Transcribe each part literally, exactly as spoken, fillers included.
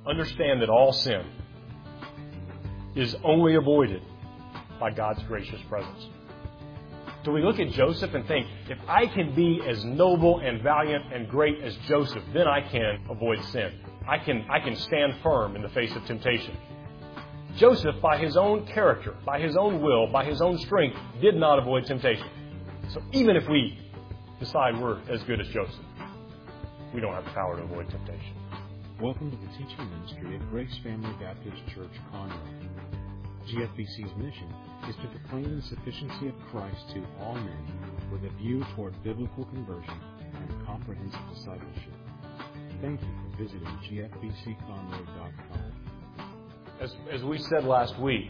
understand that all sin is only avoided by God's gracious presence. So we look at Joseph and think, if I can be as noble and valiant and great as Joseph, then I can avoid sin. I can, I can stand firm in the face of temptation. Joseph, by his own character, by his own will, by his own strength, did not avoid temptation. So even if we decide we're as good as Joseph, we don't have the power to avoid temptation. Welcome to the teaching ministry at Grace Family Baptist Church, Conroe. G F B C's mission is to proclaim the sufficiency of Christ to all men with a view toward biblical conversion and comprehensive discipleship. Thank you for visiting G F B C conroe dot com. As, as we said last week,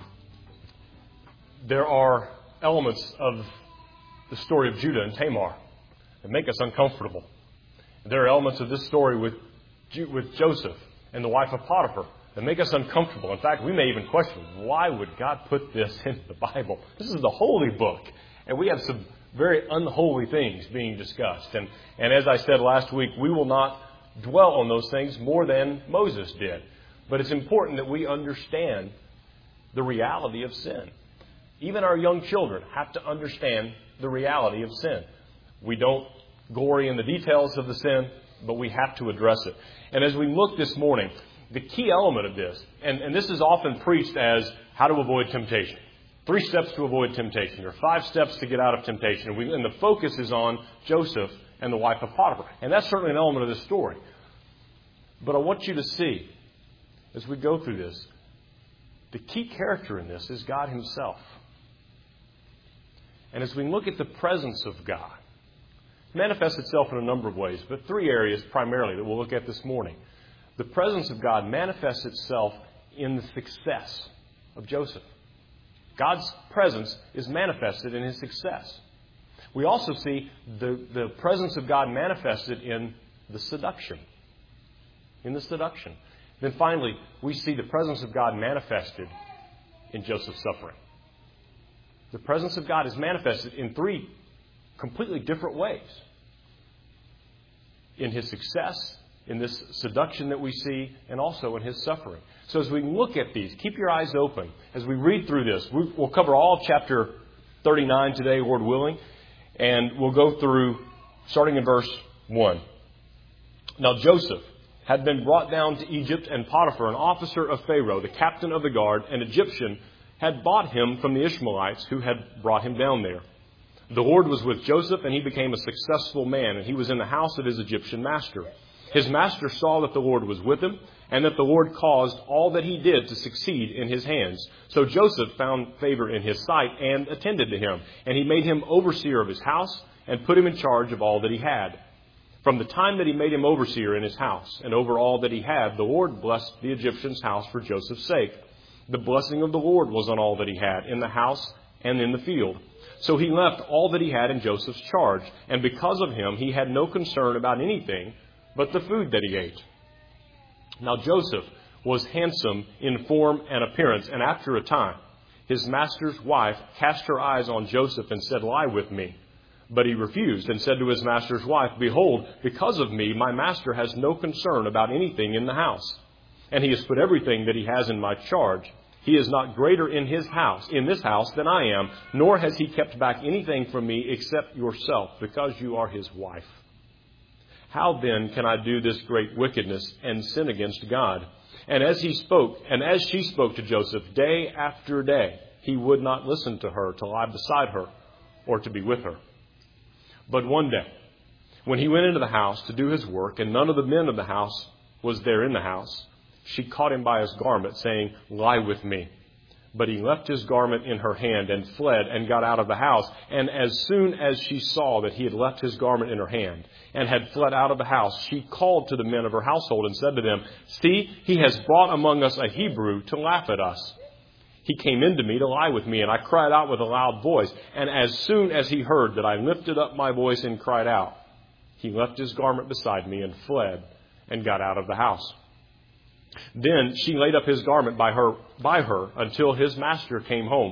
there are elements of the story of Judah and Tamar that make us uncomfortable. There are elements of this story with, with Joseph and the wife of Potiphar that make us uncomfortable. In fact, we may even question, why would God put this in the Bible? This is the holy book, and we have some very unholy things being discussed. And, and as I said last week, we will not dwell on those things more than Moses did. But it's important that we understand the reality of sin. Even our young children have to understand the reality of sin. We don't glory in the details of the sin, but we have to address it. And as we look this morning, the key element of this, and, and this is often preached as how to avoid temptation. Three steps to avoid temptation. There are five steps to get out of temptation. And, we, and the focus is on Joseph and the wife of Potiphar. And that's certainly an element of this story. But I want you to see, as we go through this, the key character in this is God Himself. And as we look at the presence of God, it manifests itself in a number of ways, but three areas primarily that we'll look at this morning. The presence of God manifests itself in the success of Joseph. God's presence is manifested in his success. We also see the, the presence of God manifested in the seduction. In the seduction. Then finally, we see the presence of God manifested in Joseph's suffering. The presence of God is manifested in three completely different ways. In his success, in this seduction that we see, and also in his suffering. So as we look at these, keep your eyes open. As we read through this, we'll cover all of chapter thirty-nine today, Lord willing. And we'll go through, starting in verse one. Now Joseph had been brought down to Egypt, and Potiphar, an officer of Pharaoh, the captain of the guard, an Egyptian, had bought him from the Ishmaelites who had brought him down there. The Lord was with Joseph, and he became a successful man, and he was in the house of his Egyptian master. His master saw that the Lord was with him, and that the Lord caused all that he did to succeed in his hands. So Joseph found favor in his sight and attended to him, and he made him overseer of his house and put him in charge of all that he had. From the time that he made him overseer in his house and over all that he had, the Lord blessed the Egyptian's house for Joseph's sake. The blessing of the Lord was on all that he had, in the house and in the field. So he left all that he had in Joseph's charge, and because of him he had no concern about anything but the food that he ate. Now Joseph was handsome in form and appearance, and after a time his master's wife cast her eyes on Joseph and said, "Lie with me." But he refused and said to his master's wife, "Behold, because of me my master has no concern about anything in the house, and he has put everything that he has in my charge. He is not greater in his house, in this house, than I am, nor has he kept back anything from me except yourself, because you are his wife. How then can I do this great wickedness and sin against God?" And as he spoke, and as she spoke to Joseph day after day, he would not listen to her to lie beside her or to be with her. But one day, when he went into the house to do his work, and none of the men of the house was there in the house, she caught him by his garment, saying, "Lie with me." But he left his garment in her hand and fled and got out of the house. And as soon as she saw that he had left his garment in her hand and had fled out of the house, she called to the men of her household and said to them, "See, he has brought among us a Hebrew to laugh at us. He came in to me to lie with me, and I cried out with a loud voice. And as soon as he heard that I lifted up my voice and cried out, he left his garment beside me and fled and got out of the house." Then she laid up his garment by her, by her until his master came home.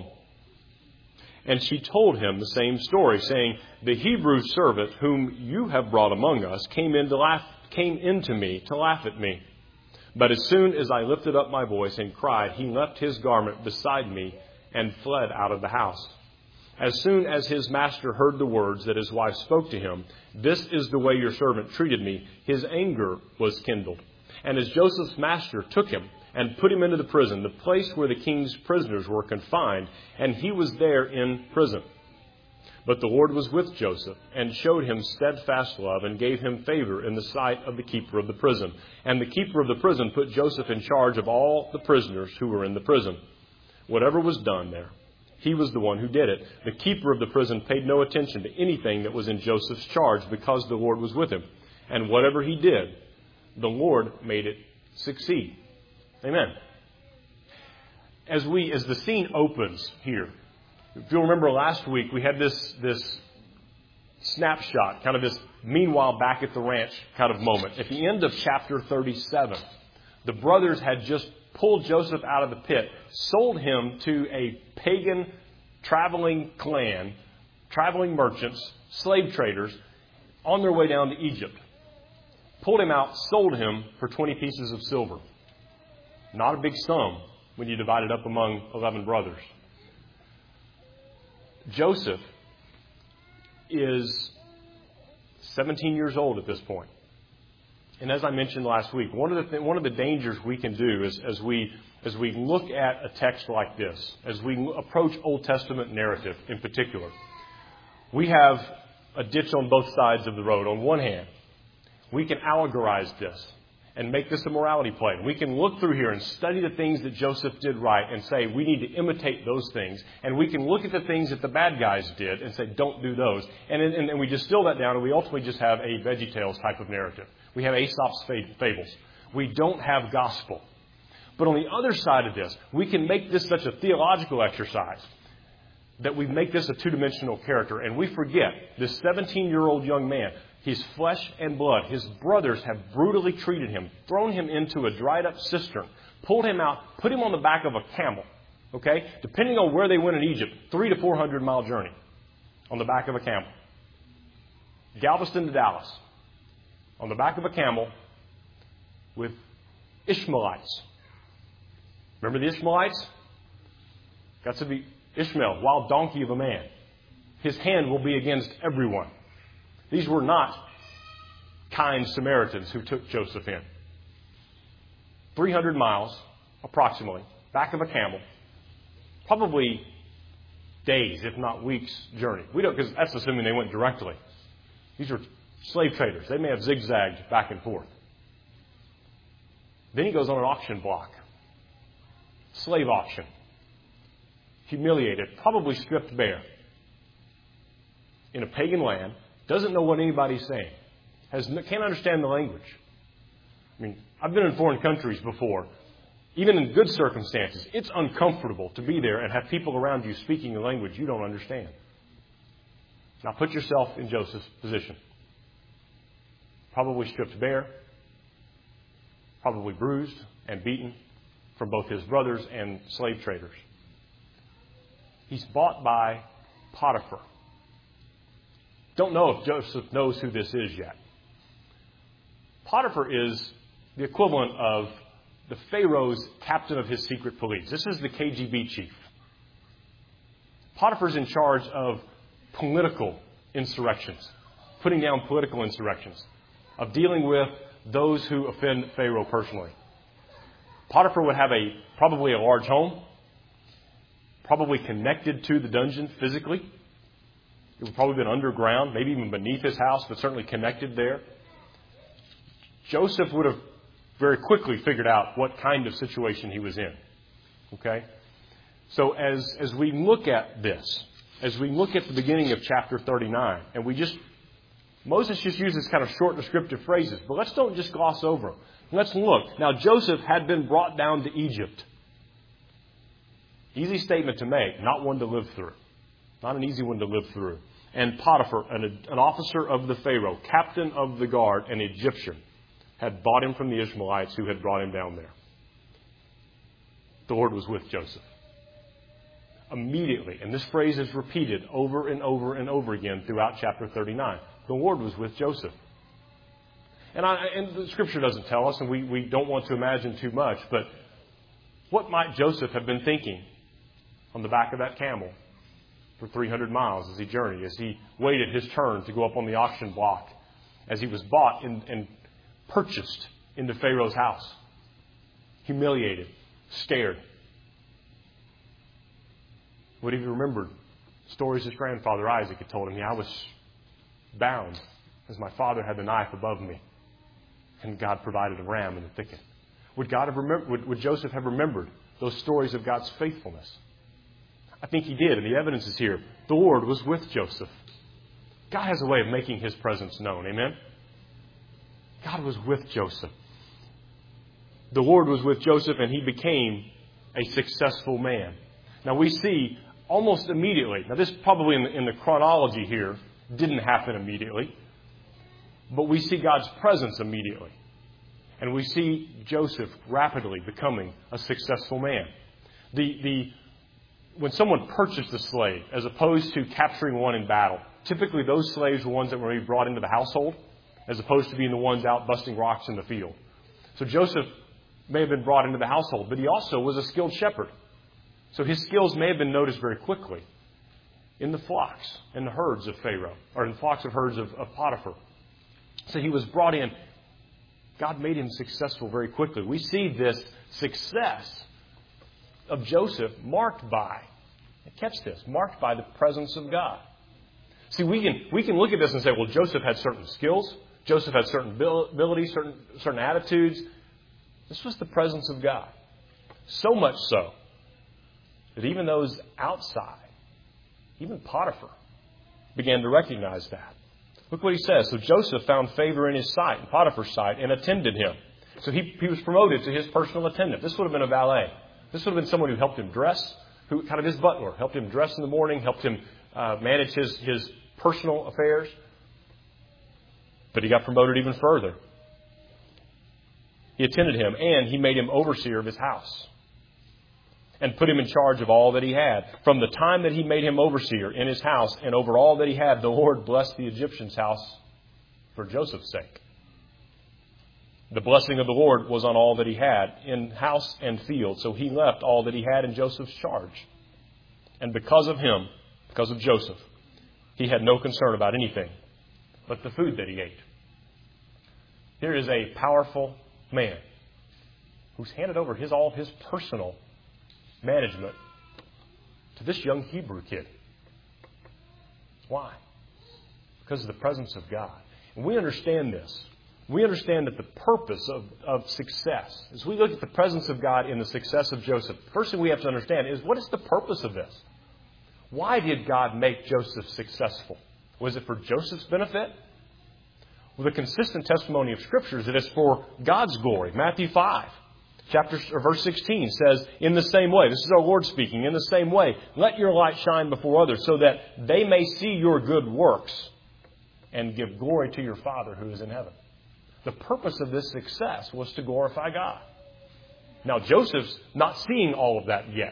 And she told him the same story, saying, "The Hebrew servant whom you have brought among us came in to laugh, came in to me to laugh at me." But as soon as I lifted up my voice and cried, he left his garment beside me and fled out of the house. As soon as his master heard the words that his wife spoke to him, this is the way your servant treated me, his anger was kindled. And as Joseph's master took him and put him into the prison, the place where the king's prisoners were confined, and he was there in prison. But the Lord was with Joseph and showed him steadfast love and gave him favor in the sight of the keeper of the prison. And the keeper of the prison put Joseph in charge of all the prisoners who were in the prison. Whatever was done there, he was the one who did it. The keeper of the prison paid no attention to anything that was in Joseph's charge because the Lord was with him. And whatever he did, the Lord made it succeed. Amen. As we, as the scene opens here, if you'll remember last week, we had this, this snapshot, kind of this meanwhile back at the ranch kind of moment. At the end of chapter thirty-seven, the brothers had just pulled Joseph out of the pit, sold him to a pagan traveling clan, traveling merchants, slave traders, on their way down to Egypt. Pulled him out, sold him for twenty pieces of silver. Not a big sum when you divide it up among eleven brothers. Joseph is seventeen years old at this point. And as I mentioned last week, one of the th- one of the dangers we can do is as we as we look at a text like this, as we approach Old Testament narrative in particular, we have a ditch on both sides of the road. On one hand, we can allegorize this and make this a morality play. We can look through here and study the things that Joseph did right and say we need to imitate those things. And we can look at the things that the bad guys did and say don't do those. And, and, and we distill that down and we ultimately just have a VeggieTales type of narrative. We have Aesop's fables. We don't have gospel. But on the other side of this, we can make this such a theological exercise that we make this a two-dimensional character. And we forget this seventeen-year-old young man, his flesh and blood, his brothers have brutally treated him, thrown him into a dried-up cistern, pulled him out, put him on the back of a camel. Okay? Depending on where they went in Egypt, three to four hundred mile journey on the back of a camel. Galveston to Dallas. On the back of a camel with Ishmaelites. Remember the Ishmaelites? Got to be Ishmael, wild donkey of a man. His hand will be against everyone. These were not kind Samaritans who took Joseph in. three hundred miles, approximately, back of a camel. Probably days, if not weeks, journey. We don't, because that's assuming they went directly. These are slave traders. They may have zigzagged back and forth. Then he goes on an auction block. Slave auction. Humiliated, probably stripped bare. In a pagan land, doesn't know what anybody's saying. Has, can't understand the language. I mean, I've been in foreign countries before. Even in good circumstances, it's uncomfortable to be there and have people around you speaking a language you don't understand. Now put yourself in Joseph's position. Probably stripped bare, probably bruised and beaten from both his brothers and slave traders. He's bought by Potiphar. Don't know if Joseph knows who this is yet. Potiphar is the equivalent of the Pharaoh's captain of his secret police. This is the K G B chief. Potiphar's in charge of political insurrections, putting down political insurrections, of dealing with those who offend Pharaoh personally. Potiphar would have a probably a large home, probably connected to the dungeon physically. It would probably have been underground, maybe even beneath his house, but certainly connected there. Joseph would have very quickly figured out what kind of situation he was in. Okay? So as, as we look at this, as we look at the beginning of chapter thirty-nine, and we just, Moses just uses kind of short descriptive phrases, but let's don't just gloss over them. Let's look. Now, Joseph had been brought down to Egypt. Easy statement to make, not one to live through. Not an easy one to live through. And Potiphar, an, an officer of the Pharaoh, captain of the guard, an Egyptian, had bought him from the Ishmaelites who had brought him down there. The Lord was with Joseph. Immediately, and this phrase is repeated over and over and over again throughout chapter thirty-nine. The Lord was with Joseph. And, I, and the Scripture doesn't tell us, and we, we don't want to imagine too much, but what might Joseph have been thinking on the back of that camel for three hundred miles as he journeyed, as he waited his turn to go up on the auction block, as he was bought and, and purchased into Pharaoh's house, humiliated, scared? Would he have remembered stories his grandfather Isaac had told him? Yeah, I was bound as my father had the knife above me, and God provided a ram in the thicket. Would God have remembered, would, would Joseph have remembered those stories of God's faithfulness? I think he did, and the evidence is here. The Lord was with Joseph. God has a way of making His presence known. Amen? God was with Joseph. The Lord was with Joseph, and he became a successful man. Now we see almost immediately, now this probably in the, in the chronology here didn't happen immediately, but we see God's presence immediately. And we see Joseph rapidly becoming a successful man. The, the, when someone purchased a slave, as opposed to capturing one in battle, typically those slaves were ones that were brought into the household, as opposed to being the ones out busting rocks in the field. So Joseph may have been brought into the household, but he also was a skilled shepherd. So his skills may have been noticed very quickly in the flocks and the herds of Pharaoh, or in the flocks of herds of, of Potiphar. So he was brought in. God made him successful very quickly. We see this success of Joseph marked by, catch this, marked by the presence of God. See, we can we can look at this and say, well, Joseph had certain skills. Joseph had certain abilities, certain, certain attitudes. This was the presence of God. So much so that even those outside, even Potiphar, began to recognize that. Look what he says. So Joseph found favor in his sight, in Potiphar's sight, and attended him. So he, he was promoted to his personal attendant. This would have been a valet. This would have been someone who helped him dress, who kind of his butler, helped him dress in the morning, helped him uh, manage his, his personal affairs. But he got promoted even further. He attended him, and he made him overseer of his house, and put him in charge of all that he had. From the time that he made him overseer in his house and over all that he had, the Lord blessed the Egyptian's house for Joseph's sake. The blessing of the Lord was on all that he had in house and field. So he left all that he had in Joseph's charge. And because of him, because of Joseph, he had no concern about anything but the food that he ate. Here is a powerful man who's handed over his all his personal management to this young Hebrew kid. Why? Because of the presence of God. And we understand this. We understand that the purpose of, of success, as we look at the presence of God in the success of Joseph, the first thing we have to understand is, what is the purpose of this? Why did God make Joseph successful? Was it for Joseph's benefit? Well, the consistent testimony of Scripture is that it's for God's glory. Matthew five. Chapter or verse sixteen says, in the same way, this is our Lord speaking, in the same way, let your light shine before others so that they may see your good works and give glory to your Father who is in heaven. The purpose of this success was to glorify God. Now, Joseph's not seeing all of that yet.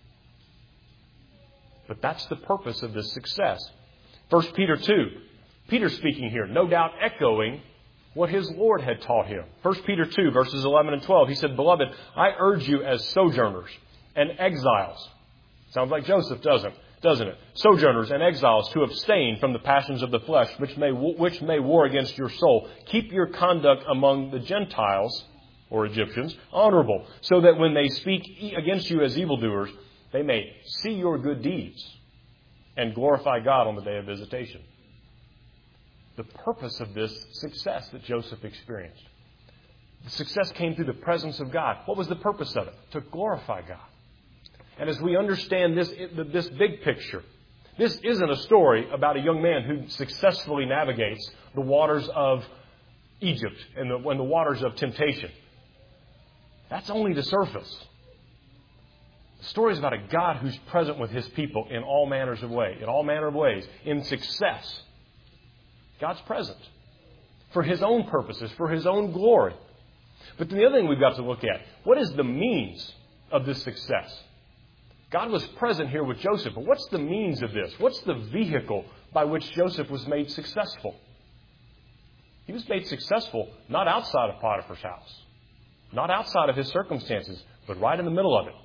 But that's the purpose of this success. First Peter two. Peter speaking here, no doubt echoing what his Lord had taught him. First Peter two, verses eleven and twelve. He said, Beloved, I urge you as sojourners and exiles. Sounds like Joseph, doesn't, doesn't it? Sojourners and exiles to abstain from the passions of the flesh, which may, which may war against your soul. Keep your conduct among the Gentiles, or Egyptians, honorable, so that when they speak against you as evildoers, they may see your good deeds and glorify God on the day of visitation. The purpose of this success that Joseph experienced. The success came through the presence of God. What was the purpose of it? To glorify God. And as we understand this, this big picture, this isn't a story about a young man who successfully navigates the waters of Egypt and the, and the waters of temptation. That's only the surface. The story is about a God who's present with His people in all manners of ways, in all manner of ways, in success. God's present for His own purposes, for His own glory. But then the other thing we've got to look at, what is the means of this success? God was present here with Joseph, but what's the means of this? What's the vehicle by which Joseph was made successful? He was made successful not outside of Potiphar's house, not outside of his circumstances, but right in the middle of it.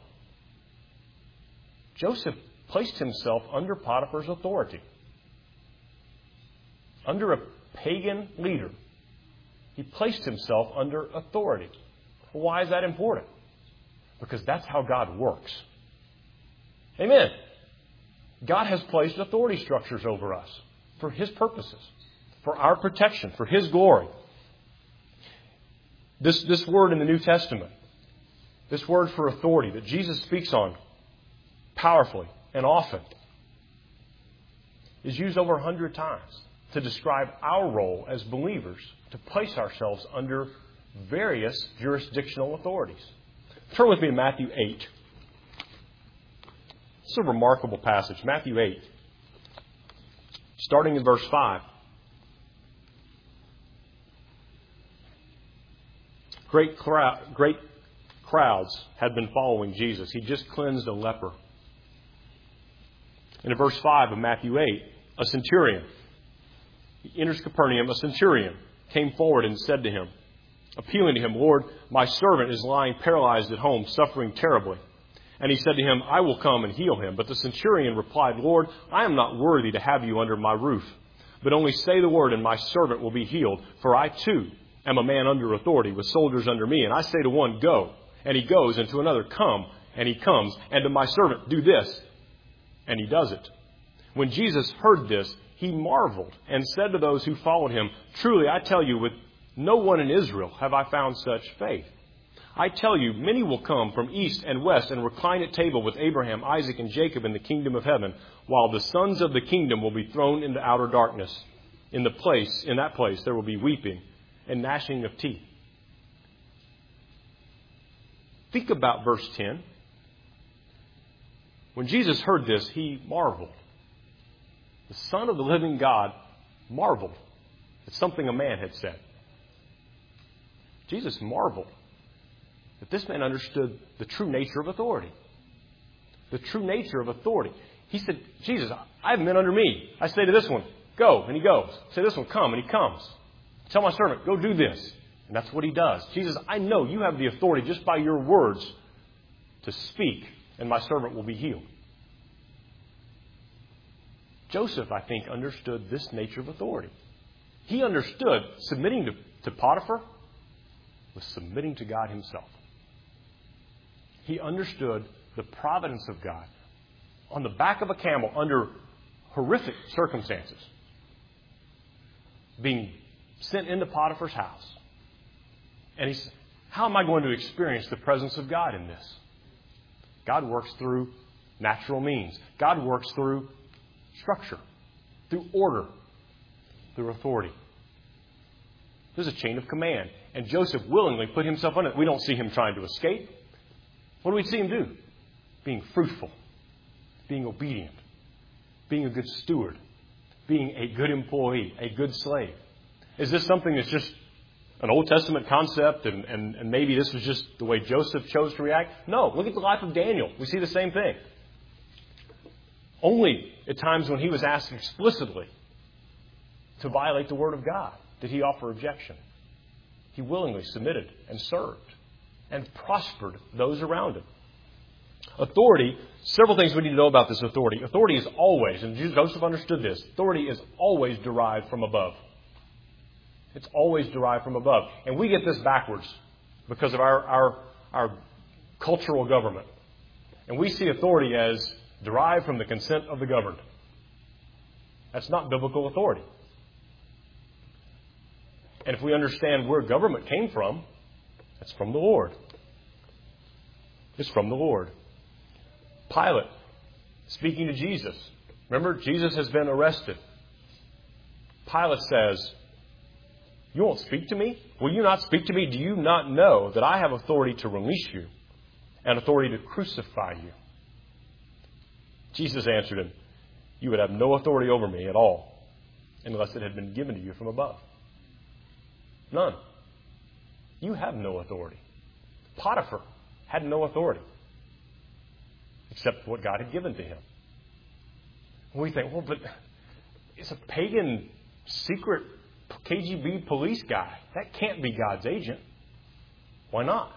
Joseph placed himself under Potiphar's authority, under a pagan leader. He placed himself under authority. Why is that important? Because that's how God works. Amen. God has placed authority structures over us for His purposes, for our protection, for His glory. This, this word in the New Testament, this word for authority that Jesus speaks on powerfully and often, is used over a hundred times to describe our role as believers to place ourselves under various jurisdictional authorities. Turn with me to Matthew eight. It's a remarkable passage. Matthew eight, starting in verse five. Great, crowd, great crowds had been following Jesus. He just cleansed a leper. And in verse five of Matthew eight, a centurion, he enters Capernaum, a centurion came forward and said to him, appealing to him, Lord, my servant is lying paralyzed at home, suffering terribly. And he said to him, I will come and heal him. But the centurion replied, Lord, I am not worthy to have you under my roof, but only say the word and my servant will be healed. For I too am a man under authority with soldiers under me. And I say to one, go, and he goes, and to another, come, and he comes, and to my servant, do this, and he does it. When Jesus heard this, he marveled and said to those who followed him, truly, I tell you, with no one in Israel have I found such faith. I tell you, many will come from east and west and recline at table with Abraham, Isaac, and Jacob in the kingdom of heaven, while the sons of the kingdom will be thrown into outer darkness. In the place, in that place, there will be weeping and gnashing of teeth. Think about verse ten. When Jesus heard this, he marveled. The Son of the living God marveled at something a man had said. Jesus marveled that this man understood the true nature of authority. The true nature of authority. He said, Jesus, I have men under me. I say to this one, go, and he goes. I say to this one, come, and he comes. Tell my servant, go do this. And that's what he does. Jesus, I know you have the authority just by your words to speak, and my servant will be healed. Joseph, I think, understood this nature of authority. He understood submitting to, to Potiphar was submitting to God Himself. He understood the providence of God on the back of a camel under horrific circumstances, being sent into Potiphar's house. And he said, how am I going to experience the presence of God in this? God works through natural means. God works through structure, through order, through authority. There's a chain of command. And Joseph willingly put himself on it. We don't see him trying to escape. What do we see him do? Being fruitful, being obedient, being a good steward, being a good employee, a good slave. Is this something that's just an Old Testament concept and, and, and maybe this was just the way Joseph chose to react? No. Look at the life of Daniel. We see the same thing. Only at times when he was asked explicitly to violate the Word of God did he offer objection. He willingly submitted and served and prospered those around him. Authority, several things we need to know about this authority. Authority is always, and Joseph understood this, authority is always derived from above. It's always derived from above. And we get this backwards because of our, our, our cultural government. And we see authority as derived from the consent of the governed. That's not biblical authority. And if we understand where government came from, it's from the Lord. It's from the Lord. Pilate, speaking to Jesus. Remember, Jesus has been arrested. Pilate says, you won't speak to me? Will you not speak to me? Do you not know that I have authority to release you and authority to crucify you? Jesus answered him, you would have no authority over me at all unless it had been given to you from above. None. You have no authority. Potiphar had no authority except what God had given to him. And we think, well, but it's a pagan, secret K G B police guy. That can't be God's agent. Why not?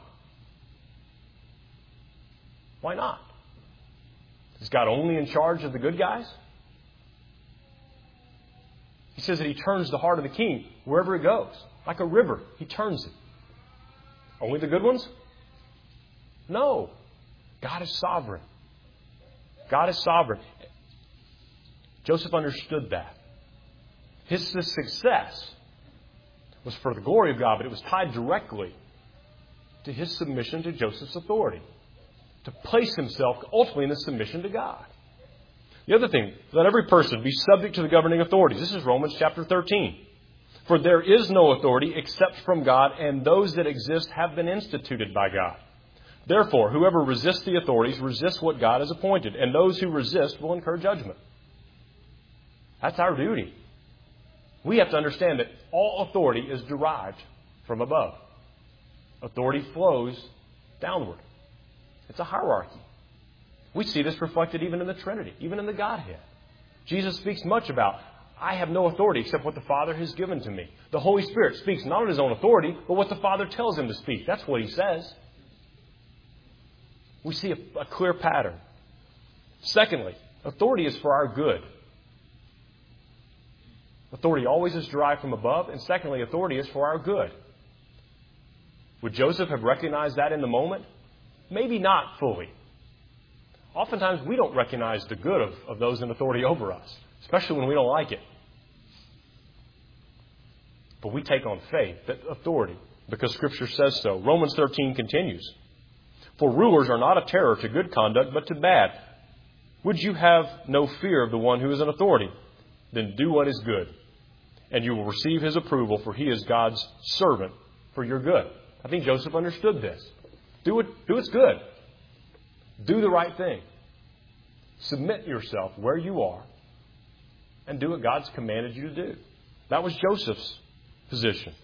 Why not? Is God only in charge of the good guys? He says that He turns the heart of the king wherever it goes. Like a river, He turns it. Only the good ones? No. God is sovereign. God is sovereign. Joseph understood that. His success was for the glory of God, but it was tied directly to his submission to Joseph's authority. To place himself ultimately in the submission to God. The other thing, let every person be subject to the governing authorities. This is Romans chapter thirteen. For there is no authority except from God, and those that exist have been instituted by God. Therefore, whoever resists the authorities resists what God has appointed, and those who resist will incur judgment. That's our duty. We have to understand that all authority is derived from above. Authority flows downward. It's a hierarchy. We see this reflected even in the Trinity, even in the Godhead. Jesus speaks much about, I have no authority except what the Father has given to me. The Holy Spirit speaks not on His own authority, but what the Father tells Him to speak. That's what He says. We see a, a clear pattern. Secondly, authority is for our good. Authority always is derived from above. And secondly, authority is for our good. Would Joseph have recognized that in the moment? Maybe not fully. Oftentimes we don't recognize the good of, of those in authority over us, especially when we don't like it. But we take on faith that authority, because Scripture says so. Romans thirteen continues. For rulers are not a terror to good conduct, but to bad. Would you have no fear of the one who is in authority? Then do what is good, and you will receive his approval, for he is God's servant for your good. I think Joseph understood this. Do it, do what's good. Do the right thing. Submit yourself where you are and do what God's commanded you to do. That was Joseph's position.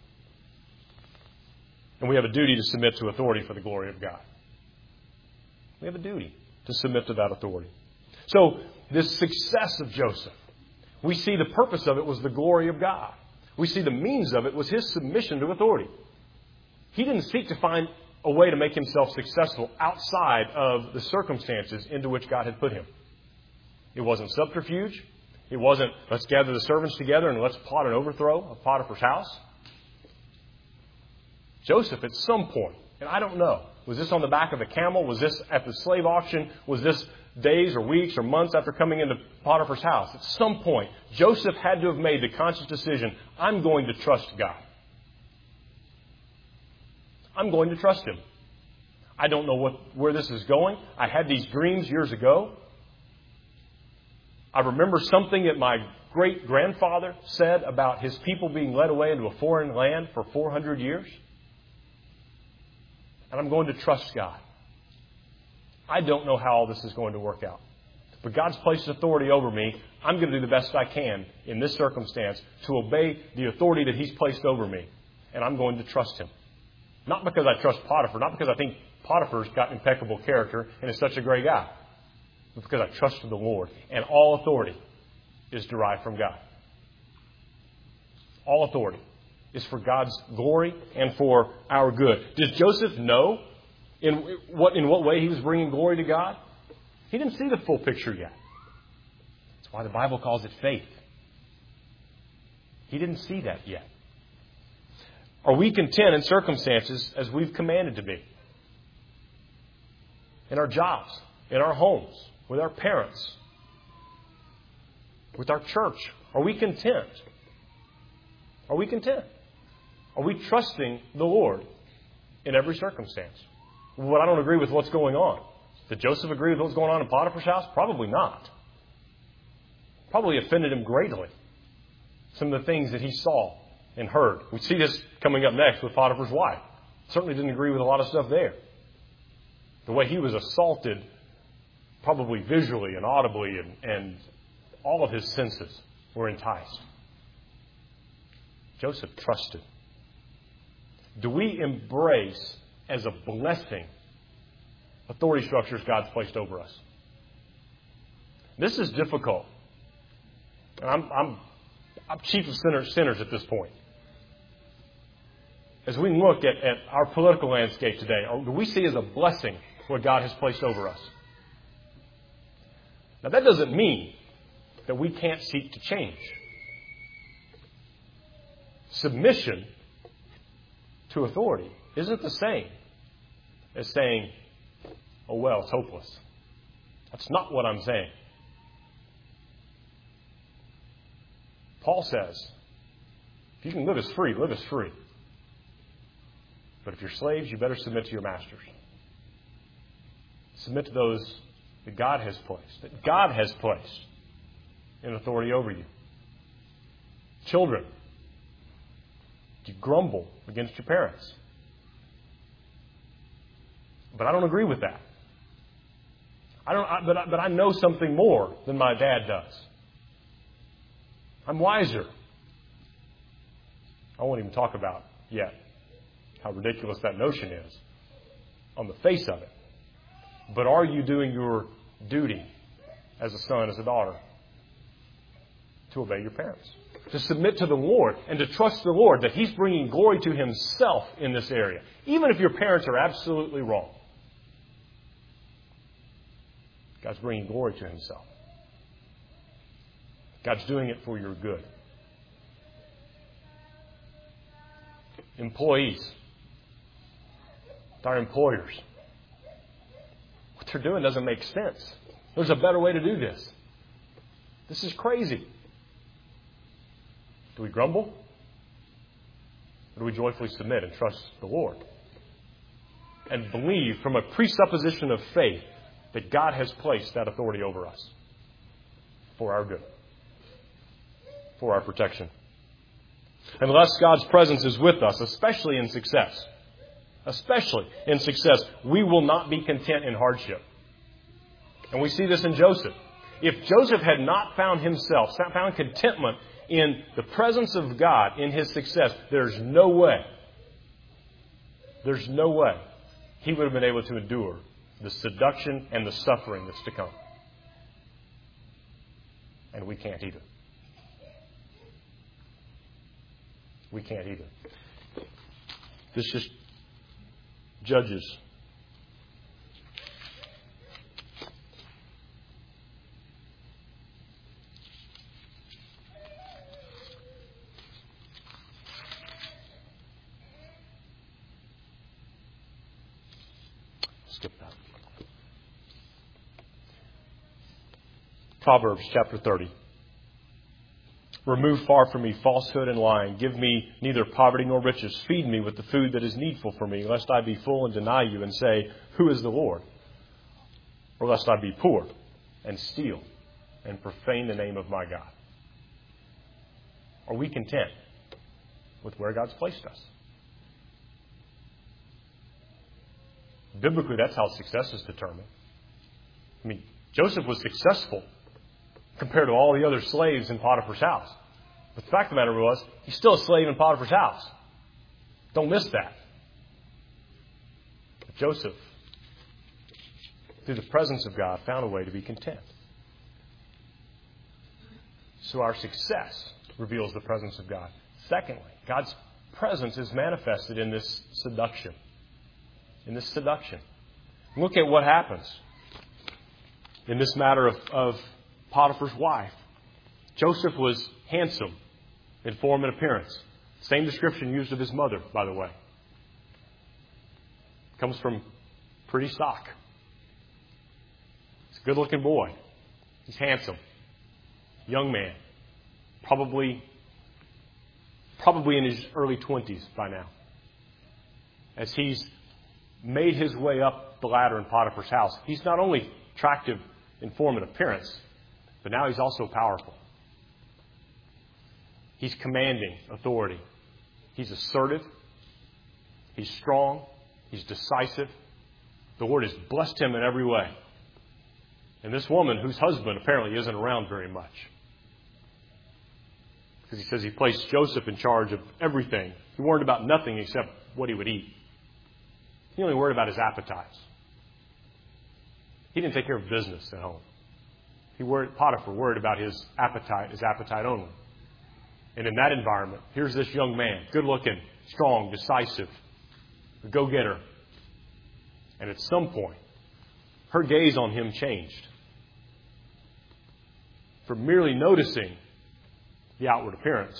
And we have a duty to submit to authority for the glory of God. We have a duty to submit to that authority. So, this success of Joseph, we see the purpose of it was the glory of God. We see the means of it was his submission to authority. He didn't seek to find a way to make himself successful outside of the circumstances into which God had put him. It wasn't subterfuge. It wasn't, let's gather the servants together and let's plot an overthrow of Potiphar's house. Joseph, at some point, and I don't know, was this on the back of a camel? Was this at the slave auction? Was this days or weeks or months after coming into Potiphar's house? At some point, Joseph had to have made the conscious decision, I'm going to trust God. I'm going to trust Him. I don't know what, where this is going. I had these dreams years ago. I remember something that my great-grandfather said about his people being led away into a foreign land for four hundred years. And I'm going to trust God. I don't know how all this is going to work out. But God's placed authority over me. I'm going to do the best I can in this circumstance to obey the authority that He's placed over me. And I'm going to trust Him. Not because I trust Potiphar, not because I think Potiphar's got impeccable character and is such a great guy, but because I trust the Lord. And all authority is derived from God. All authority is for God's glory and for our good. Does Joseph know in what, in what way he was bringing glory to God? He didn't see the full picture yet. That's why the Bible calls it faith. He didn't see that yet. Are we content in circumstances as we've commanded to be? In our jobs, in our homes, with our parents, with our church? Are we content? Are we content? Are we trusting the Lord in every circumstance? Well, I don't agree with what's going on. Did Joseph agree with what's going on in Potiphar's house? Probably not. Probably offended him greatly. Some of the things that he saw and heard. We see this coming up next with Potiphar's wife. Certainly didn't agree with a lot of stuff there. The way he was assaulted, probably visually and audibly, and, and all of his senses were enticed. Joseph trusted. Do we embrace as a blessing authority structures God's placed over us? This is difficult. And I'm, I'm I'm chief of sinners, sinners at this point. As we look at, at our political landscape today, do we see as a blessing what God has placed over us? Now, that doesn't mean that we can't seek to change. Submission to authority isn't the same as saying, oh, well, it's hopeless. That's not what I'm saying. Paul says, if you can live as free, live as free. But if you're slaves, you better submit to your masters. Submit to those that God has placed, that God has placed in authority over you. Children, you grumble against your parents. But I don't agree with that. I don't. I, but, I, but I know something more than my dad does. I'm wiser. I won't even talk about yet how ridiculous that notion is on the face of it. But are you doing your duty as a son, as a daughter, to obey your parents? To submit to the Lord and to trust the Lord that He's bringing glory to Himself in this area. Even if your parents are absolutely wrong. God's bringing glory to Himself. God's doing it for your good. Employees. Our employers. What they're doing doesn't make sense. There's a better way to do this. This is crazy. Do we grumble? Or do we joyfully submit and trust the Lord? And believe from a presupposition of faith that God has placed that authority over us for our good, for our protection. Unless God's presence is with us, especially in success, especially in success, we will not be content in hardship. And we see this in Joseph. If Joseph had not found himself, found contentment in the presence of God in his success, there's no way, there's no way he would have been able to endure the seduction and the suffering that's to come. And we can't either. We can't either. This just Judges. Skip that. Proverbs chapter thirty. Remove far from me falsehood and lying. Give me neither poverty nor riches. Feed me with the food that is needful for me, lest I be full and deny you and say, who is the Lord? Or lest I be poor and steal and profane the name of my God. Are we content with where God's placed us? Biblically, that's how success is determined. I mean, Joseph was successful compared to all the other slaves in Potiphar's house. But the fact of the matter was, he's still a slave in Potiphar's house. Don't miss that. But Joseph, through the presence of God, found a way to be content. So our success reveals the presence of God. Secondly, God's presence is manifested in this seduction. In this seduction. Look at what happens in this matter of, of Potiphar's wife. Joseph was handsome in form and appearance. Same description used of his mother, by the way. Comes from pretty stock. He's a good-looking boy. He's handsome. Young man. Probably, probably in his early twenties by now. As he's made his way up the ladder in Potiphar's house, he's not only attractive in form and appearance, but now he's also powerful. He's commanding authority. He's assertive. He's strong. He's decisive. The Lord has blessed him in every way. And this woman, whose husband apparently isn't around very much, because he says he placed Joseph in charge of everything. He worried about nothing except what he would eat. He only worried about his appetites. He didn't take care of business at home. He worried, Potiphar worried about his appetite, his appetite only. And in that environment, here's this young man, good looking, strong, decisive, a go-getter. And at some point, her gaze on him changed. From merely noticing the outward appearance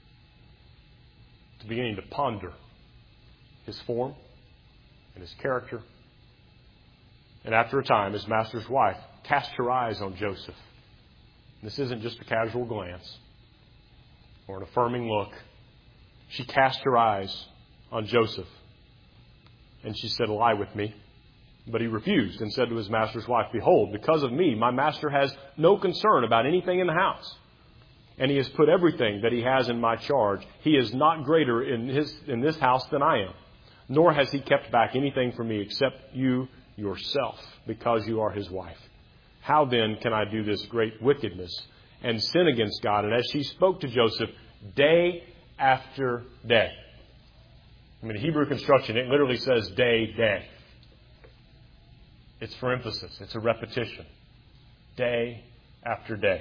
to beginning to ponder his form and his character. And after a time, his master's wife cast her eyes on Joseph. This isn't just a casual glance or an affirming look. She cast her eyes on Joseph. And she said, "Lie with me." But he refused and said to his master's wife, "Behold, because of me, my master has no concern about anything in the house. And he has put everything that he has in my charge. He is not greater in his in this house than I am. Nor has he kept back anything from me except you yourself, because you are his wife. How then can I do this great wickedness and sin against God?" And as she spoke to Joseph day after day. I mean, the Hebrew construction, it literally says day, day. It's for emphasis. It's a repetition. Day after day.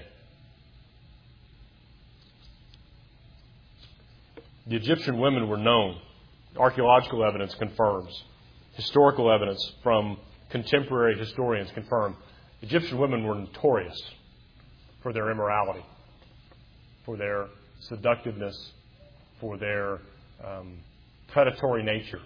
The Egyptian women were known. Archaeological evidence confirms. Historical evidence from contemporary historians confirm. Egyptian women were notorious for their immorality, for their seductiveness, for their um, predatory nature.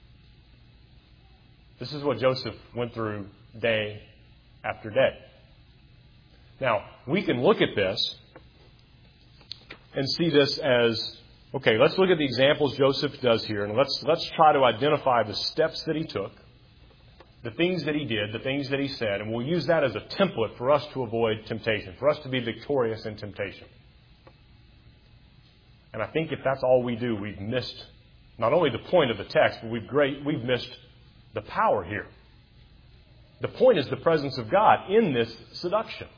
This is what Joseph went through day after day. Now, we can look at this and see this as, okay, let's look at the examples Joseph does here, and let's let's try to identify the steps that he took, the things that he did, the things that he said, and we'll use that as a template for us to avoid temptation, for us to be victorious in temptation. And I think if that's all we do, we've missed not only the point of the text, but we've great we've missed the power here. The point is the presence of God in this seduction.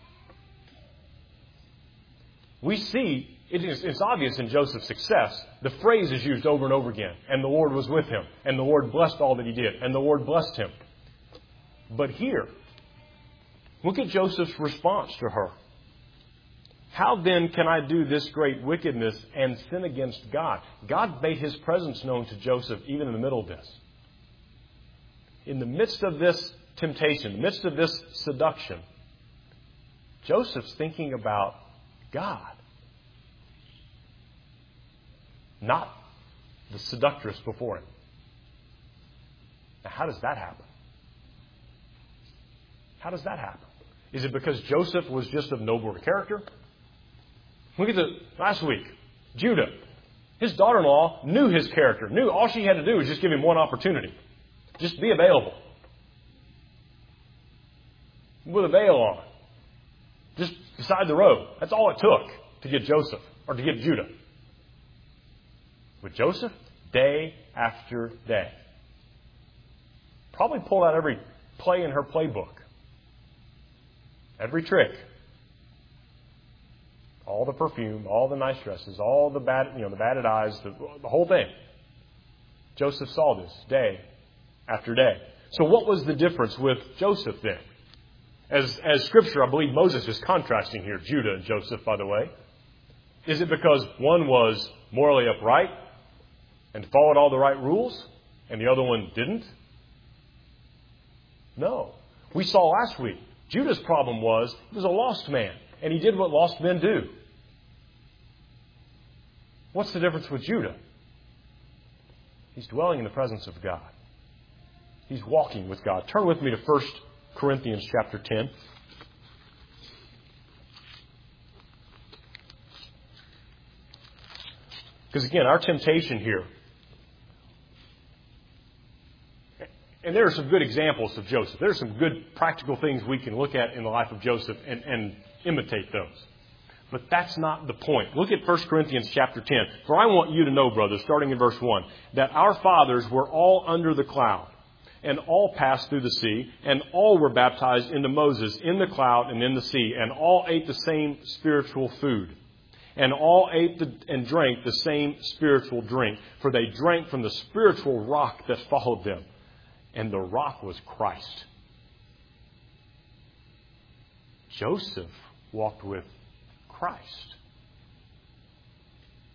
We see, it is, it's obvious in Joseph's success, the phrase is used over and over again. And the Lord was with him. And the Lord blessed all that he did. And the Lord blessed him. But here, look at Joseph's response to her. How then can I do this great wickedness and sin against God? God made his presence known to Joseph even in the middle of this. In the midst of this temptation, in the midst of this seduction, Joseph's thinking about God, not the seductress before him. Now, how does that happen? How does that happen? Is it because Joseph was just of nobler character? Look at the last week. Judah, his daughter-in-law, knew his character. Knew all she had to do was just give him one opportunity. Just be available. With a veil on. Just beside the road. That's all it took to get Joseph, or to get Judah. With Joseph, day after day. Probably pulled out every play in her playbook. Every trick. All the perfume, all the nice dresses, all the bad, you know, the batted eyes, the, the whole thing. Joseph saw this day after day. So what was the difference with Joseph then? As, as Scripture, I believe Moses is contrasting here, Judah and Joseph, by the way. Is it because one was morally upright and followed all the right rules and the other one didn't? No. We saw last week, Judah's problem was he was a lost man and he did what lost men do. What's the difference with Judah? He's dwelling in the presence of God. He's walking with God. Turn with me to First Corinthians chapter ten. Because again, our temptation here, and there are some good examples of Joseph. There are some good practical things we can look at in the life of Joseph and, and imitate those. But that's not the point. Look at First Corinthians chapter ten. For I want you to know, brothers, starting in verse one, that our fathers were all under the cloud, and all passed through the sea, and all were baptized into Moses in the cloud and in the sea, and all ate the same spiritual food, and all ate the, and drank the same spiritual drink, for they drank from the spiritual rock that followed them, and the rock was Christ. Joseph walked with Christ.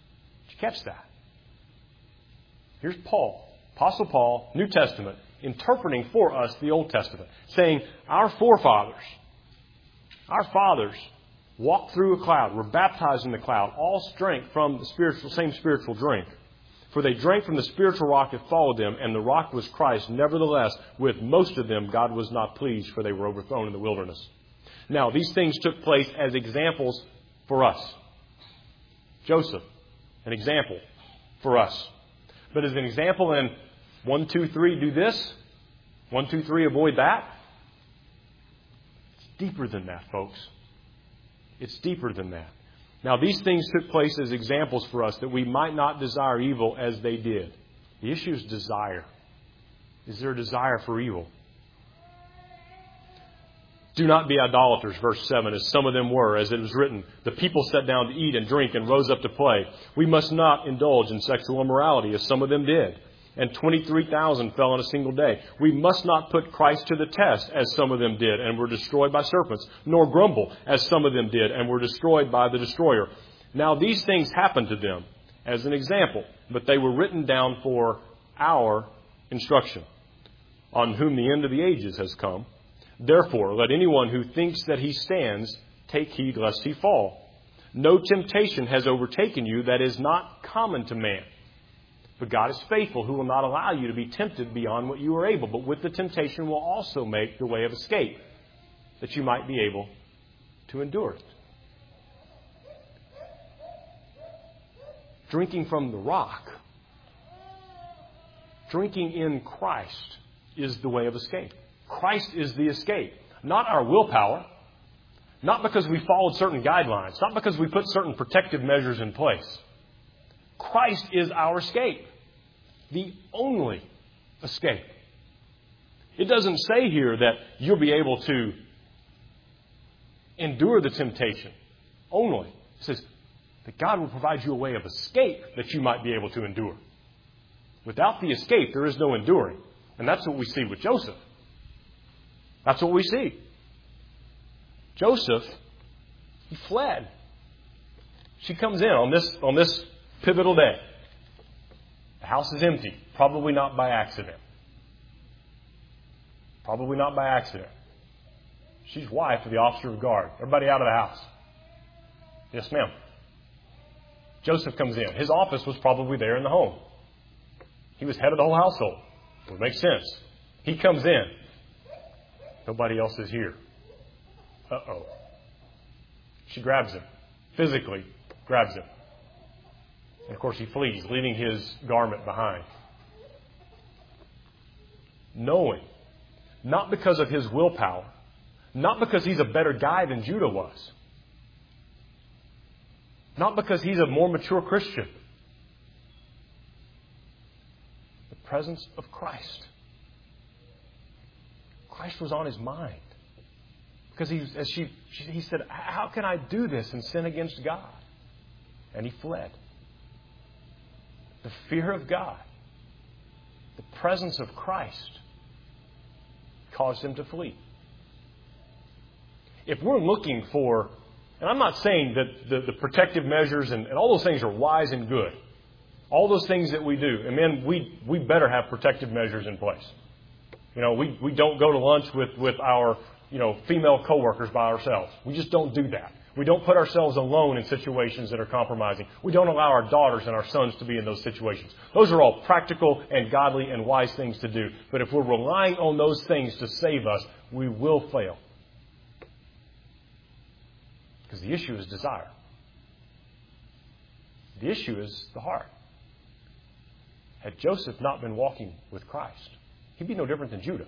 catch that? Here's Paul, Apostle Paul, New Testament, interpreting for us the Old Testament, saying, our forefathers, our fathers walked through a cloud, were baptized in the cloud, all drank from the spiritual, same spiritual drink. For they drank from the spiritual rock that followed them, and the rock was Christ. Nevertheless, with most of them, God was not pleased, for they were overthrown in the wilderness. Now, these things took place as examples for us. Joseph, an example for us. But as an example in one, two, three, do this. One, two, three, avoid that. It's deeper than that, folks. It's deeper than that. Now, these things took place as examples for us that we might not desire evil as they did. The issue is desire. Is there a desire for evil? Do not be idolaters, verse seven, as some of them were, as it is written. The people sat down to eat and drink and rose up to play. We must not indulge in sexual immorality, as some of them did. And twenty-three thousand fell in a single day. We must not put Christ to the test, as some of them did, and were destroyed by serpents, nor grumble, as some of them did, and were destroyed by the destroyer. Now these things happened to them as an example, but they were written down for our instruction, on whom the end of the ages has come. Therefore, let anyone who thinks that he stands take heed lest he fall. No temptation has overtaken you that is not common to man. But God is faithful, who will not allow you to be tempted beyond what you are able, but with the temptation will also make the way of escape, that you might be able to endure it. Drinking from the rock, drinking in Christ, is the way of escape. Christ is the escape, not our willpower, not because we followed certain guidelines, not because we put certain protective measures in place. Christ is our escape, the only escape. It doesn't say here that you'll be able to endure the temptation only. It says that God will provide you a way of escape that you might be able to endure. Without the escape, there is no enduring. And that's what we see with Joseph. That's what we see. Joseph, he fled. She comes in on this, on this pivotal day. The house is empty. Probably not by accident. Probably not by accident. She's wife of the officer of guard. Everybody out of the house. Yes, ma'am. Joseph comes in. His office was probably there in the home. He was head of the whole household. It would make sense. He comes in. Nobody else is here. Uh-oh. She grabs him. Physically grabs him. And of course he flees, leaving his garment behind. Knowing, not because of his willpower, not because he's a better guy than Judah was, not because he's a more mature Christian, the presence of Christ. Christ was on his mind. Because he, as she, she, he said, how can I do this and sin against God? And he fled. The fear of God, the presence of Christ, caused him to flee. If we're looking for, and I'm not saying that the, the protective measures and, and all those things are wise and good. All those things that we do, and man, we, we better have protective measures in place. You know, we, we don't go to lunch with, with our, you know, female coworkers by ourselves. We just don't do that. We don't put ourselves alone in situations that are compromising. We don't allow our daughters and our sons to be in those situations. Those are all practical and godly and wise things to do. But if we're relying on those things to save us, we will fail. Because the issue is desire. The issue is the heart. Had Joseph not been walking with Christ, he'd be no different than Judah.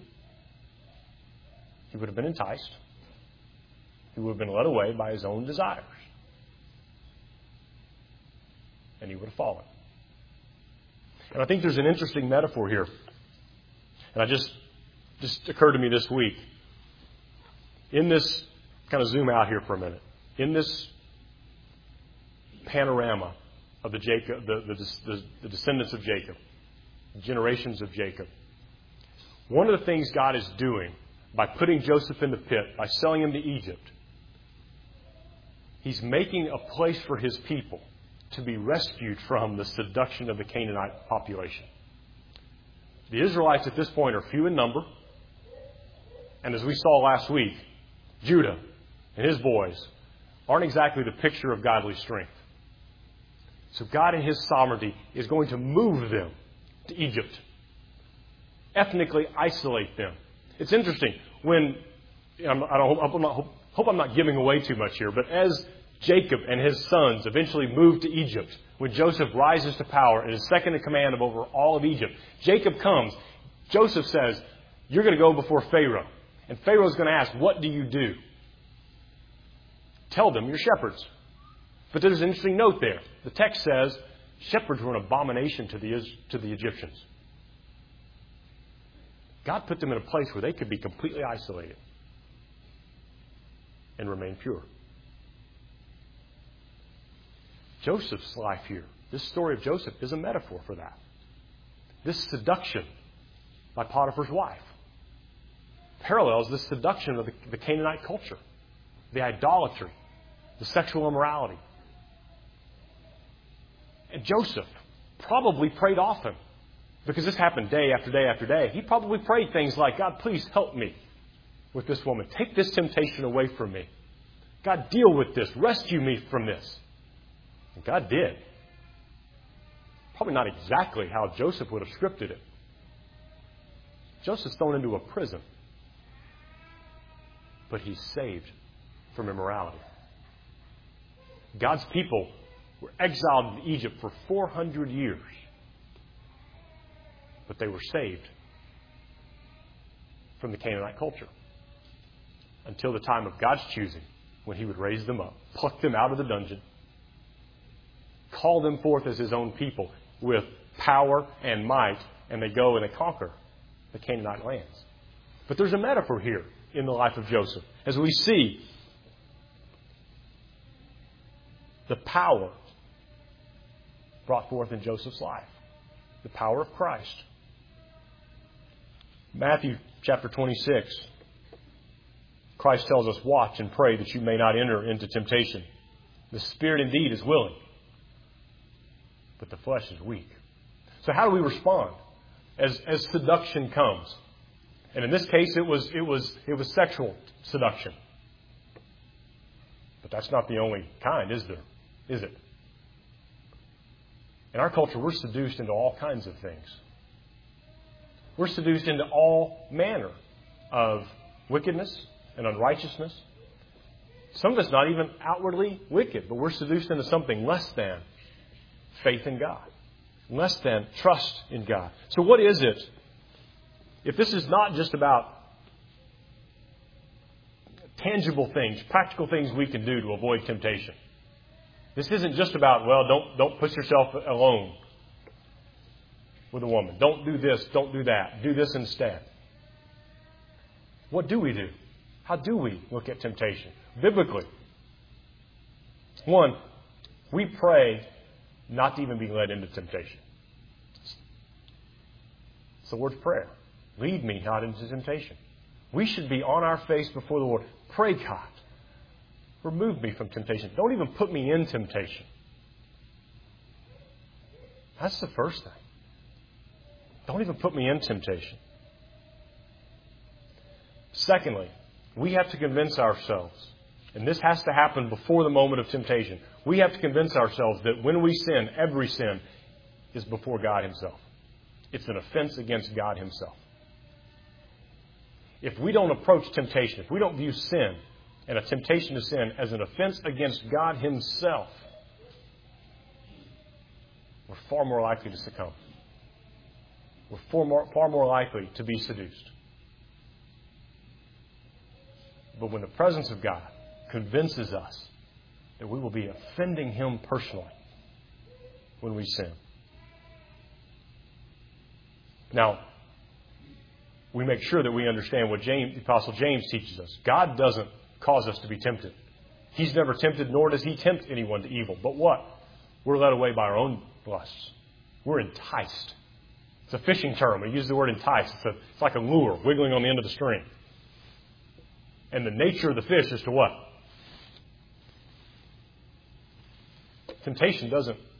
He would have been enticed. He would have been led away by his own desires. And he would have fallen. And I think there's an interesting metaphor here. And I just, just occurred to me this week. In this, kind of zoom out here for a minute. In this panorama of the Jacob, the, the, the, the descendants of Jacob, generations of Jacob, one of the things God is doing by putting Joseph in the pit, by selling him to Egypt, He's making a place for His people to be rescued from the seduction of the Canaanite population. The Israelites at this point are few in number. And as we saw last week, Judah and his boys aren't exactly the picture of godly strength. So God in His sovereignty is going to move them to Egypt. Ethnically isolate them. It's interesting when, I'm, I don't, I'm not, hope I'm not giving away too much here, but as Jacob and his sons eventually moved to Egypt, when Joseph rises to power and is second in command of over all of Egypt, Jacob comes. Joseph says, you're going to go before Pharaoh. And Pharaoh's going to ask, what do you do? Tell them you're shepherds. But there's an interesting note there. The text says shepherds were an abomination to the, to the Egyptians. God put them in a place where they could be completely isolated and remain pure. Joseph's life here, this story of Joseph is a metaphor for that. This seduction by Potiphar's wife parallels the seduction of the, the Canaanite culture, the idolatry, the sexual immorality. And Joseph probably prayed often, because this happened day after day after day. He probably prayed things like, God, please help me with this woman. Take this temptation away from me. God, deal with this. Rescue me from this. And God did. Probably not exactly how Joseph would have scripted it. Joseph's thrown into a prison. But he's saved from immorality. God's people were exiled in Egypt for four hundred years. But they were saved from the Canaanite culture until the time of God's choosing, when He would raise them up, pluck them out of the dungeon, call them forth as His own people with power and might, and they go and they conquer the Canaanite lands. But there's a metaphor here in the life of Joseph, as we see the power brought forth in Joseph's life, the power of Christ. Matthew chapter twenty-six, Christ tells us, watch and pray that you may not enter into temptation. The spirit indeed is willing, but the flesh is weak. So how do we respond as, as seduction comes? And in this case, it was, it was, it was sexual seduction. But that's not the only kind, is there? Is it? In our culture, we're seduced into all kinds of things. We're seduced into all manner of wickedness and unrighteousness. Some of it's not even outwardly wicked, but we're seduced into something less than faith in God, less than trust in God. So what is it? If this is not just about tangible things, practical things we can do to avoid temptation. This isn't just about, well, don't don't push yourself alone with a woman. Don't do this, don't do that. Do this instead. What do we do? How do we look at temptation? Biblically, one, we pray not to even be led into temptation. It's the Lord's Prayer. Lead me not into temptation. We should be on our face before the Lord. Pray, God, remove me from temptation. Don't even put me in temptation. That's the first thing. Don't even put me in temptation. Secondly, we have to convince ourselves, and this has to happen before the moment of temptation, we have to convince ourselves that when we sin, every sin is before God Himself. It's an offense against God Himself. If we don't approach temptation, if we don't view sin and a temptation to sin as an offense against God Himself, we're far more likely to succumb. We're far more, far more likely to be seduced. But when the presence of God convinces us that we will be offending Him personally when we sin. Now, we make sure that we understand what James, the Apostle James teaches us. God doesn't cause us to be tempted. He's never tempted, nor does He tempt anyone to evil. But what? We're led away by our own lusts. We're enticed. It's a fishing term. We use the word entice. It's, a, it's like a lure wiggling on the end of the string. And the nature of the fish is to what? Temptation doesn't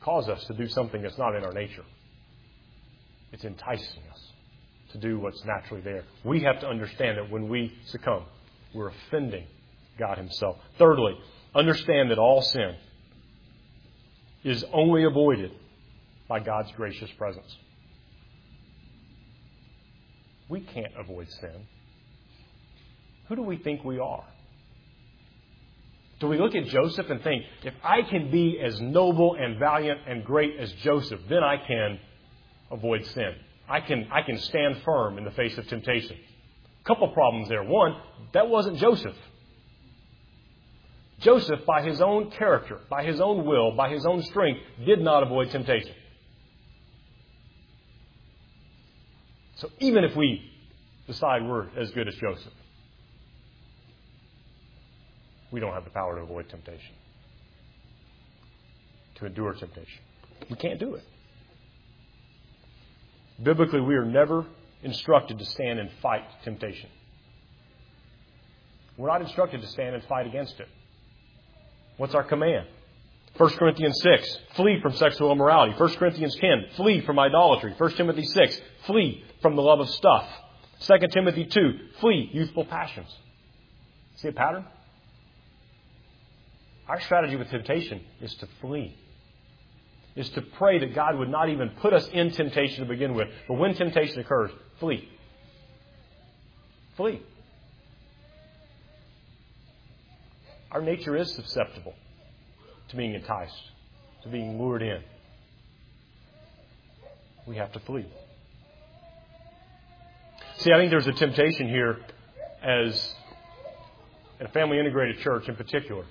cause us to do something that's not in our nature. It's enticing us to do what's naturally there. We have to understand that when we succumb, we're offending God Himself. Thirdly, understand that all sin is only avoided by God's gracious presence. We can't avoid sin. Who do we think we are? Do we look at Joseph and think, if I can be as noble and valiant and great as Joseph, then I can avoid sin. I can, I can stand firm in the face of temptation. A couple problems there. One, that wasn't Joseph. Joseph, by his own character, by his own will, by his own strength, did not avoid temptation. So even if we decide we're as good as Joseph, we don't have the power to avoid temptation, to endure temptation. We can't do it. Biblically, we are never instructed to stand and fight temptation. We're not instructed to stand and fight against it. What's our command? First Corinthians six, flee from sexual immorality. First Corinthians ten, flee from idolatry. First Timothy six, flee from the love of stuff. Second Timothy two, flee youthful passions. See a pattern? Our strategy with temptation is to flee. Is to pray that God would not even put us in temptation to begin with. But when temptation occurs, flee. Flee. Our nature is susceptible to being enticed, to being lured in. We have to flee. See, I think there's a temptation here as in a family integrated church in particular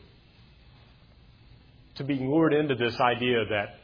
to being lured into this idea that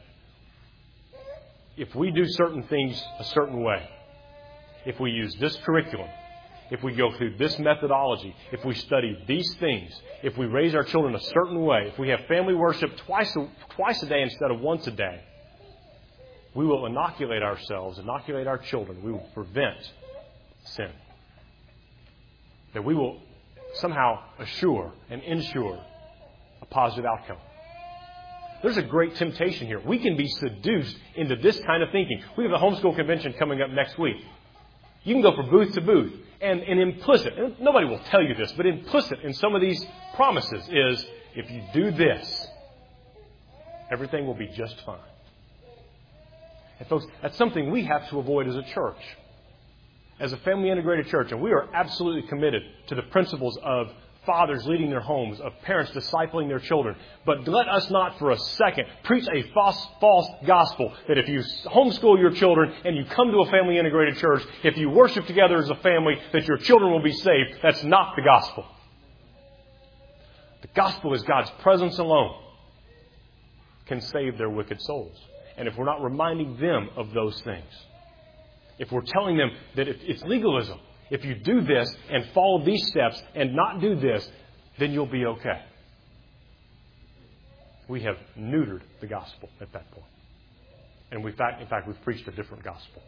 if we do certain things a certain way, if we use this curriculum, if we go through this methodology, if we study these things, if we raise our children a certain way, if we have family worship twice a, twice a day instead of once a day, we will inoculate ourselves, inoculate our children. We will prevent sin. That we will somehow assure and ensure a positive outcome. There's a great temptation here. We can be seduced into this kind of thinking. We have a homeschool convention coming up next week. You can go from booth to booth. And, and implicit, and nobody will tell you this, but implicit in some of these promises is, if you do this, everything will be just fine. And folks, that's something we have to avoid as a church, as a family integrated church. And we are absolutely committed to the principles of fathers leading their homes, of parents discipling their children. But let us not for a second preach a false, false gospel that if you homeschool your children and you come to a family integrated church, if you worship together as a family, that your children will be saved. That's not the gospel. The gospel is God's presence alone can save their wicked souls. And if we're not reminding them of those things, if we're telling them that it's legalism, if you do this and follow these steps and not do this, then you'll be okay. We have neutered the gospel at that point. And we, in fact, we've preached a different gospel.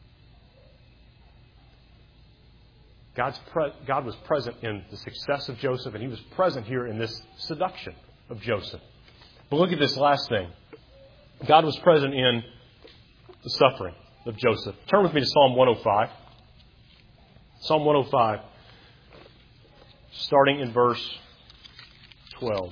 God's pre- God was present in the success of Joseph, and He was present here in this seduction of Joseph. But look at this last thing. God was present in the suffering of Joseph. Turn with me to Psalm one oh five. Psalm one oh five, starting in verse twelve.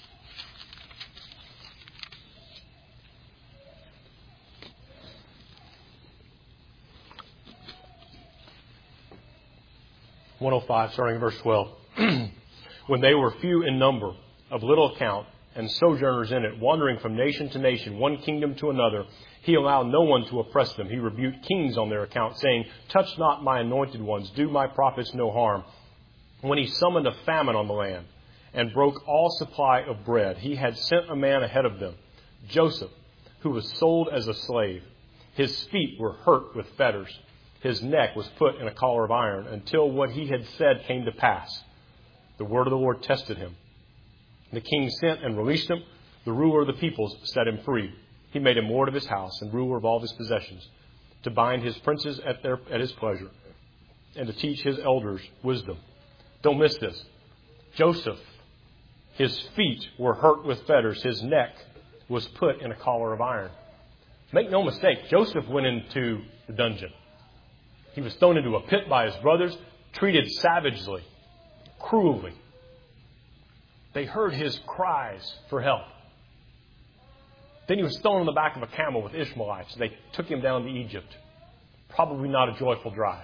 one oh five, starting in verse twelve. When they were few in number, of little account, and sojourners in it, wandering from nation to nation, one kingdom to another, He allowed no one to oppress them. He rebuked kings on their account, saying, touch not my anointed ones, do my prophets no harm. When He summoned a famine on the land and broke all supply of bread, He had sent a man ahead of them, Joseph, who was sold as a slave. His feet were hurt with fetters. His neck was put in a collar of iron, until what he had said came to pass. The word of the Lord tested him. The king sent and released him. The ruler of the peoples set him free. He made him lord of his house and ruler of all of his possessions, to bind his princes at their at his pleasure, and to teach his elders wisdom. Don't miss this. Joseph, his feet were hurt with fetters. His neck was put in a collar of iron. Make no mistake, Joseph went into the dungeon. He was thrown into a pit by his brothers, treated savagely, cruelly. They heard his cries for help. Then he was thrown on the back of a camel with Ishmaelites. They took him down to Egypt. Probably not a joyful drive.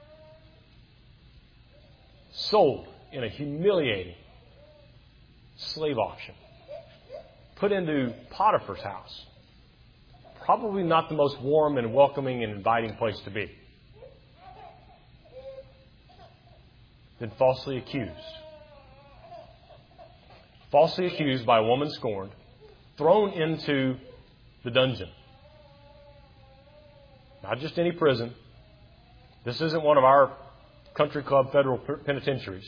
Sold in a humiliating slave auction. Put into Potiphar's house. Probably not the most warm and welcoming and inviting place to be. Then falsely accused. Falsely accused by a woman scorned. Thrown into the dungeon. Not just any prison. This isn't one of our country club federal penitentiaries.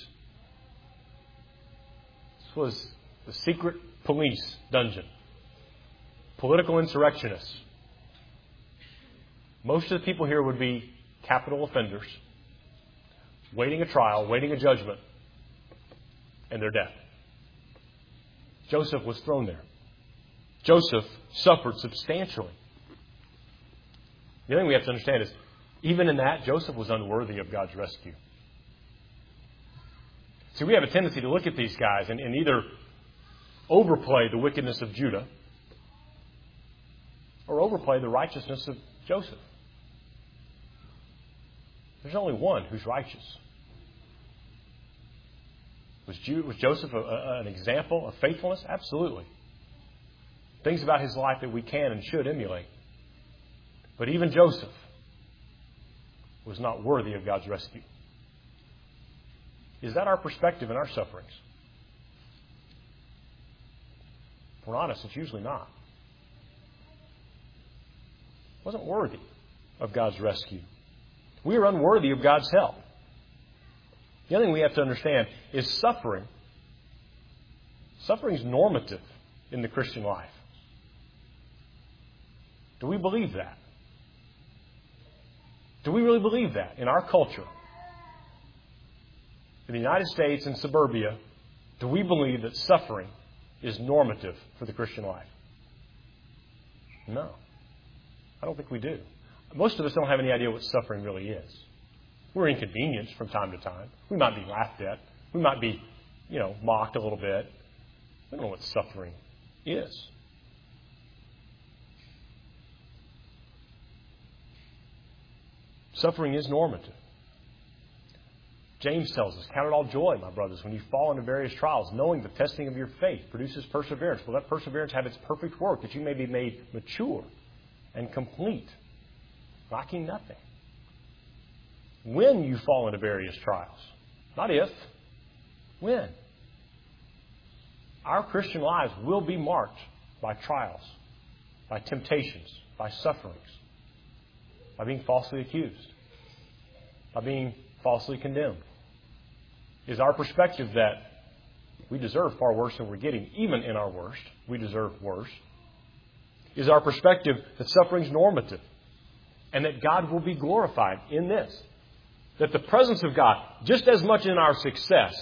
This was the secret police dungeon. Political insurrectionists. Most of the people here would be capital offenders, waiting a trial, waiting a judgment, and their death. Joseph was thrown there. Joseph suffered substantially. The other thing we have to understand is, even in that, Joseph was unworthy of God's rescue. See, we have a tendency to look at these guys and, and either overplay the wickedness of Judah or overplay the righteousness of Joseph. There's only one who's righteous. Was, Jude, was Joseph a, a, an example of faithfulness? Absolutely. Things about his life that we can and should emulate. But even Joseph was not worthy of God's rescue. Is that our perspective in our sufferings? If we're honest, it's usually not. Wasn't worthy of God's rescue. We are unworthy of God's help. The other thing we have to understand is suffering. Suffering is normative in the Christian life. Do we believe that? Do we really believe that in our culture? In the United States and suburbia, do we believe that suffering is normative for the Christian life? No. I don't think we do. Most of us don't have any idea what suffering really is. We're inconvenienced from time to time. We might be laughed at. We might be, you know, mocked a little bit. We don't know what suffering is. Suffering is normative. James tells us, count it all joy, my brothers, when you fall into various trials, knowing the testing of your faith produces perseverance. Will let perseverance have its perfect work, that you may be made mature and complete, lacking nothing. When you fall into various trials, not if, when. Our Christian lives will be marked by trials, by temptations, by sufferings, by being falsely accused, by being falsely condemned. Is our perspective that we deserve far worse than we're getting, even in our worst? We deserve worse. Is our perspective that suffering is normative and that God will be glorified in this? That the presence of God, just as much in our success,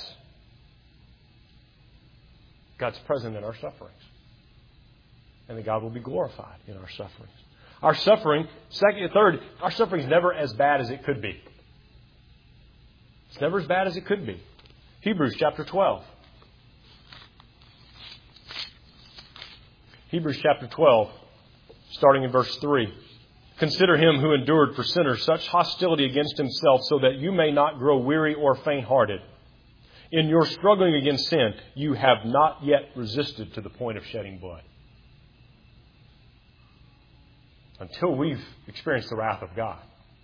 God's present in our sufferings. And that God will be glorified in our sufferings. Our suffering, second, third, our suffering is never as bad as it could be. It's never as bad as it could be. Hebrews chapter twelve. Hebrews chapter twelve, starting in verse three. Consider him who endured for sinners such hostility against himself, so that you may not grow weary or faint-hearted. In your struggling against sin, you have not yet resisted to the point of shedding blood. Until we've experienced the wrath of God,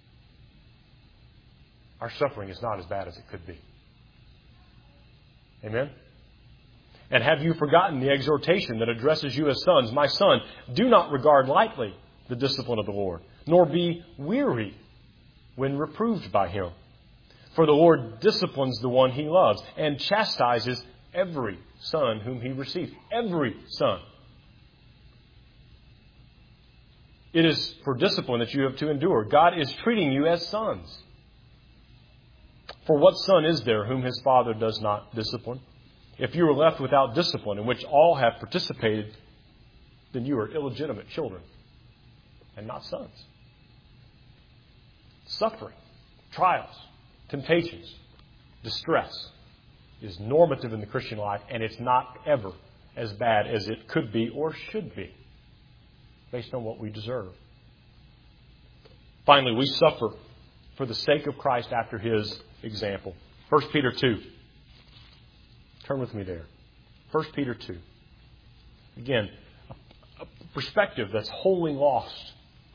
our suffering is not as bad as it could be. Amen? And have you forgotten the exhortation that addresses you as sons? My son, do not regard lightly the discipline of the Lord, nor be weary when reproved by him. For the Lord disciplines the one he loves and chastises every son whom he receives. Every son. It is for discipline that you have to endure. God is treating you as sons. For what son is there whom his father does not discipline? If you were left without discipline, in which all have participated, then you are illegitimate children and not sons. Suffering, trials, temptations, distress is normative in the Christian life, and it's not ever as bad as it could be or should be based on what we deserve. Finally, we suffer for the sake of Christ after His example. First Peter two. Turn with me there. First Peter two. Again, a, a perspective that's wholly lost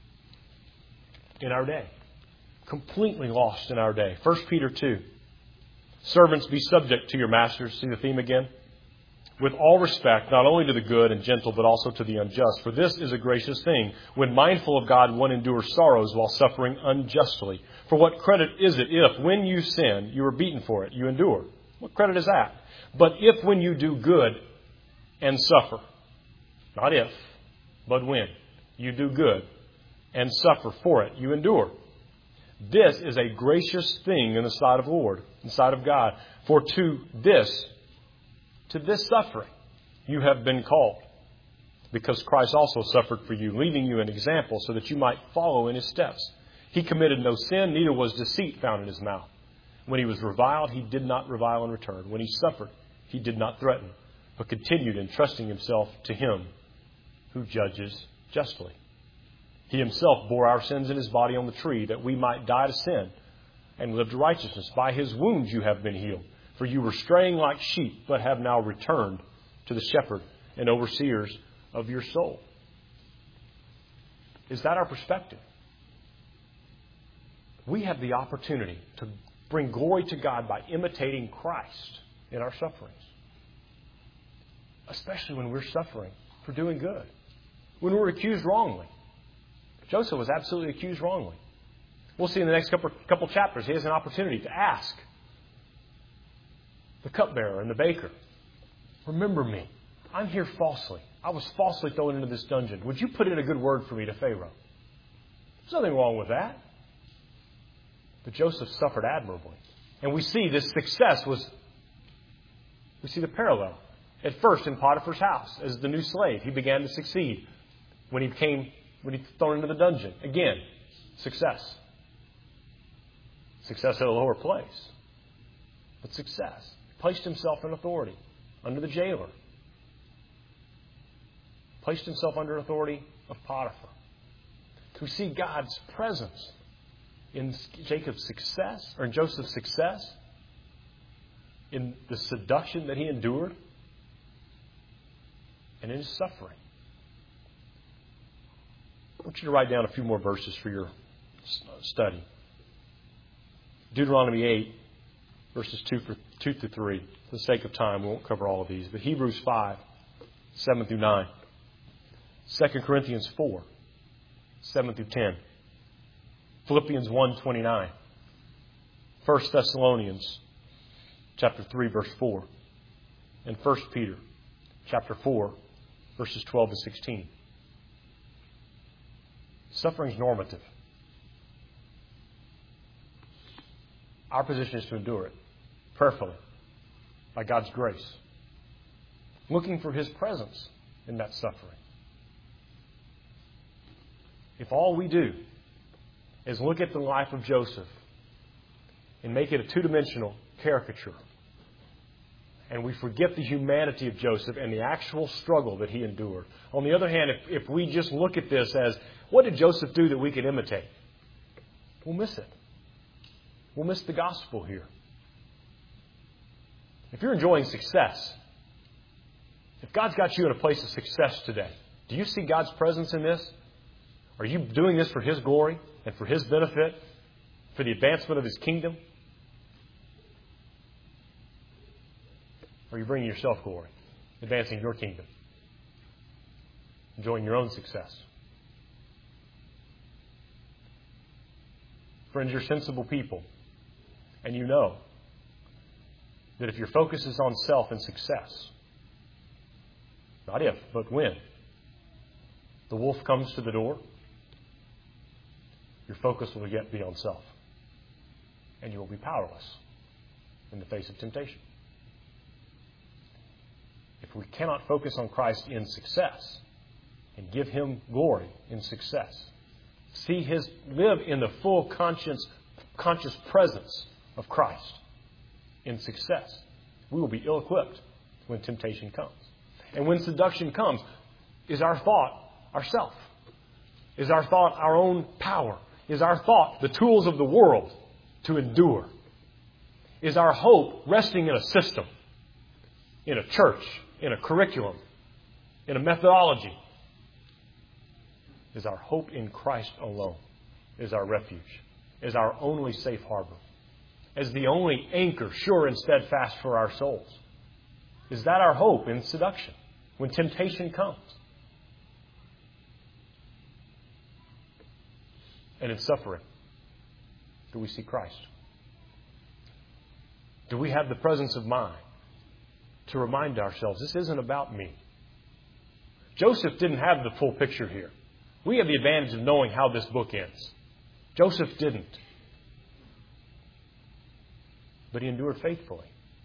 in our day. Completely lost in our day. First Peter two. Servants, be subject to your masters. See the theme again? With all respect, not only to the good and gentle, but also to the unjust. For this is a gracious thing. When mindful of God, one endures sorrows while suffering unjustly. For what credit is it if, when you sin, you are beaten for it, you endure? What credit is that? But if when you do good and suffer, not if, but when, you do good and suffer for it, you endure. This is a gracious thing in the sight of the Lord, in the sight of God. For to this, to this suffering, you have been called, because Christ also suffered for you, leaving you an example so that you might follow in His steps. He committed no sin, neither was deceit found in His mouth. When He was reviled, He did not revile in return. When He suffered, He did not threaten, but continued entrusting Himself to Him who judges justly. He Himself bore our sins in His body on the tree, that we might die to sin and live to righteousness. By His wounds you have been healed. For you were straying like sheep, but have now returned to the shepherd and overseers of your soul. Is that our perspective? We have the opportunity to bring glory to God by imitating Christ in our sufferings. Especially when we're suffering for doing good. When we're accused wrongly. Joseph was absolutely accused wrongly. We'll see in the next couple, couple chapters, he has an opportunity to ask the cupbearer and the baker, remember me. I'm here falsely. I was falsely thrown into this dungeon. Would you put in a good word for me to Pharaoh? There's nothing wrong with that. But Joseph suffered admirably. And we see this success was, we see the parallel. At first in Potiphar's house, as the new slave, he began to succeed. When he became, when he was thrown into the dungeon, again, success. Success at a lower place. But success. Placed himself in authority under the jailer. Placed himself under authority of Potiphar. We see God's presence in Jacob's success, or in Joseph's success, in the seduction that he endured, and in his suffering. I want you to write down a few more verses for your study. Deuteronomy eight, verses two, for, two through three. For the sake of time, we won't cover all of these. But Hebrews five, seven through nine. Second Corinthians four, seven through ten. Philippians one, twenty-nine. First Thessalonians chapter three, verse four. And First Peter chapter four, verses twelve to sixteen. Suffering is normative. Our position is to endure it prayerfully by God's grace, looking for His presence in that suffering. If all we do is look at the life of Joseph and make it a two-dimensional caricature, and we forget the humanity of Joseph and the actual struggle that he endured. On the other hand, if, if we just look at this as, what did Joseph do that we could imitate? We'll miss it. We'll miss the gospel here. If you're enjoying success, if God's got you in a place of success today, do you see God's presence in this? Are you doing this for His glory and for His benefit, for the advancement of His kingdom? Or are you bringing yourself glory, advancing your kingdom, enjoying your own success? Friends, you're sensible people, and you know that if your focus is on self and success, not if, but when, the wolf comes to the door, your focus will yet be on self. And you will be powerless in the face of temptation. If we cannot focus on Christ in success, and give Him glory in success. See His, live in the full conscience, conscious presence of Christ in success. We will be ill-equipped when temptation comes. And when seduction comes, is our thought ourself? Is our thought our own power? Is our thought the tools of the world to endure? Is our hope resting in a system, in a church, in a curriculum, in a methodology? Is our hope in Christ alone? Is our refuge? Is our only safe harbor? As the only anchor, sure and steadfast for our souls? Is that our hope in seduction when temptation comes? And in suffering, do we see Christ? Do we have the presence of mind to remind ourselves, this isn't about me? Joseph didn't have the full picture here. We have the advantage of knowing how this book ends. Joseph didn't. But he endured faithfully.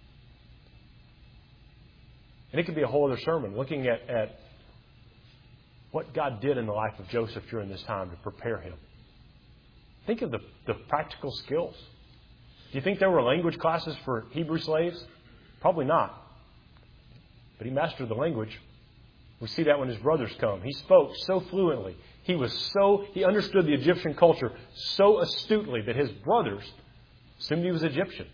And it could be a whole other sermon looking at, at what God did in the life of Joseph during this time to prepare him. Think of the, the practical skills. Do you think there were language classes for Hebrew slaves? Probably not. But he mastered the language. We see that when his brothers come. He spoke so fluently. He was so he understood the Egyptian culture so astutely that his brothers assumed he was Egyptian.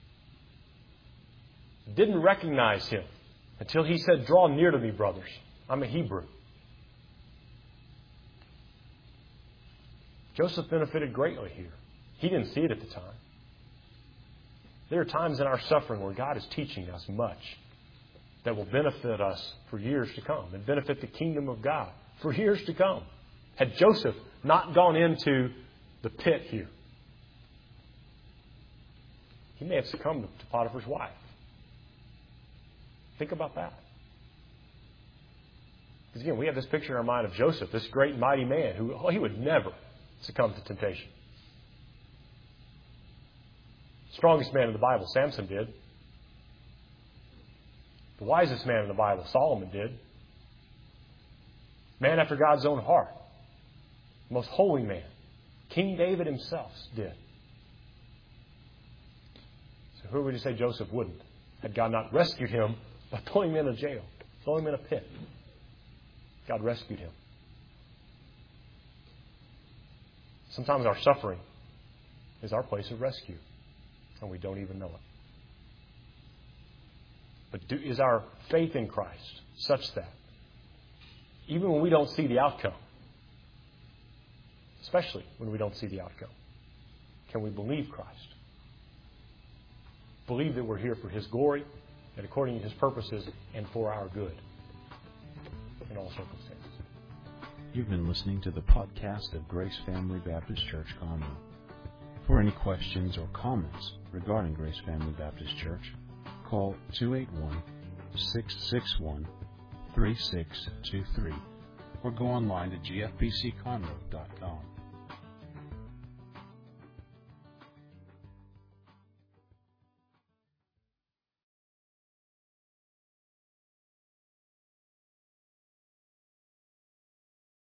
Didn't recognize him until he said, "Draw near to me, brothers. I'm a Hebrew." Joseph benefited greatly here. He didn't see it at the time. There are times in our suffering where God is teaching us much that will benefit us for years to come and benefit the kingdom of God for years to come. Had Joseph not gone into the pit here, he may have succumbed to Potiphar's wife. Think about that. Because again, we have this picture in our mind of Joseph, this great and mighty man who oh, he would never succumb to temptation. Strongest man in the Bible, Samson did. The wisest man in the Bible, Solomon did. Man after God's own heart. The most holy man, King David himself did. So who would you say Joseph wouldn't? Had God not rescued him by throwing him in a jail, throwing him in a pit? God rescued him. Sometimes our suffering is our place of rescue, and we don't even know it. But do, is our faith in Christ such that even when we don't see the outcome, especially when we don't see the outcome, can we believe Christ? Believe that we're here for His glory and according to His purposes and for our good in all circumstances. You've been listening to the podcast of Grace Family Baptist Church, Conroe. For any questions or comments regarding Grace Family Baptist Church, call two eight one, six six one, three six two three or go online to g f b c conroe dot com.